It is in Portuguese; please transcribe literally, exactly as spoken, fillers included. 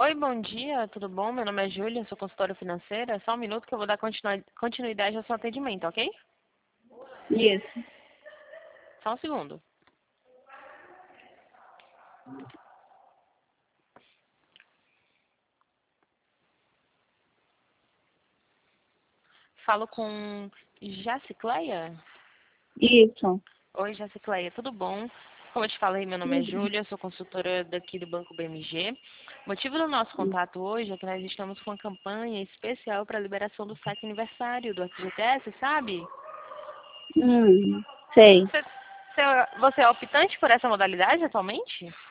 Oi, bom dia, tudo bom? Meu nome é Júlia, sou consultora financeira. Só um minuto que eu vou dar continua- continuidade ao seu atendimento, ok? Isso. Só um segundo. Falo com Jacicleia? Isso. Oi, Jacicleia, tudo bom? Como eu te falei, meu nome é Júlia, sou consultora daqui do Banco B M G. O motivo do nosso contato hoje é que nós estamos com uma campanha especial para a liberação do saque aniversário do F G T S, sabe? Hum, sei. Você, você você é optante por essa modalidade atualmente?